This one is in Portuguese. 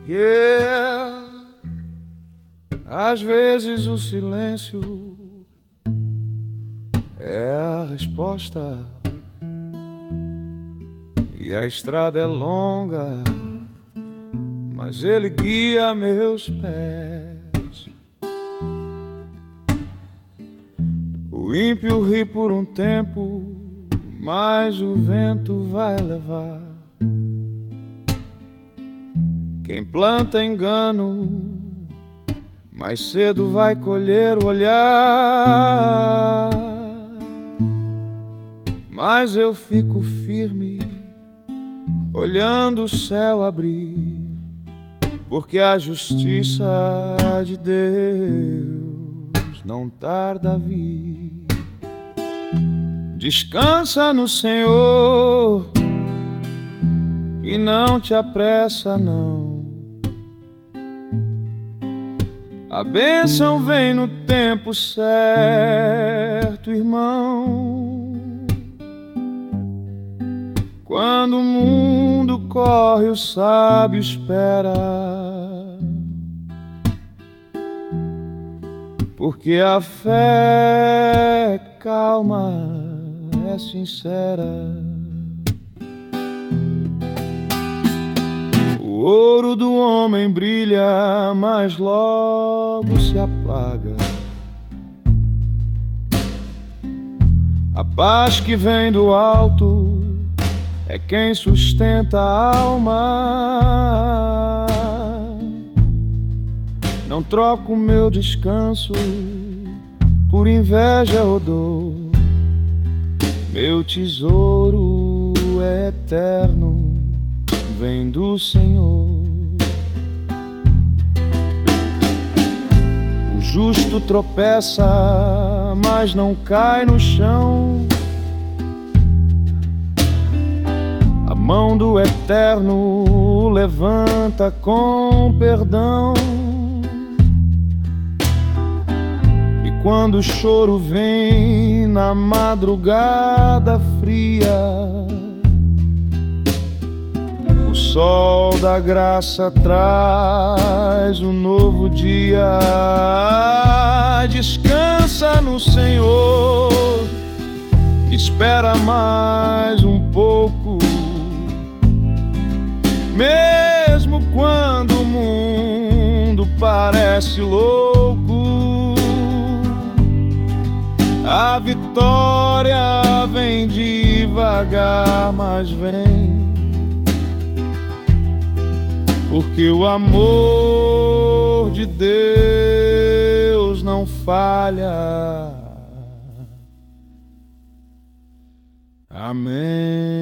Yeah. Às vezes o silêncio é a resposta e a estrada é longa, mas ele guia meus pés. O ímpio ri por um tempo, mas o vento vai levar. Quem planta engano, mais cedo vai colher o olhar. Mas eu fico firme, olhando o céu abrir, porque a justiça de Deus não tarda a vir. Descansa no Senhor e não te apressa não. A bênção vem no tempo certo, irmão. Quando o mundo corre, o sábio espera, porque a fé calma é sincera. O ouro do homem brilha, mas logo se apaga. A paz que vem do alto é quem sustenta a alma. Não troco meu descanso por inveja ou dor. Meu tesouro é eterno, vem do Senhor. O justo tropeça, mas não cai no chão. A mão do Eterno o levanta com perdão. E quando o choro vem na madrugada fria, o sol da graça traz um novo dia. Descansa no Senhor, espera mais um pouco. Mesmo quando o mundo parece louco, a vitória vem devagar, mas vem. Porque o amor de Deus não falha. Amém.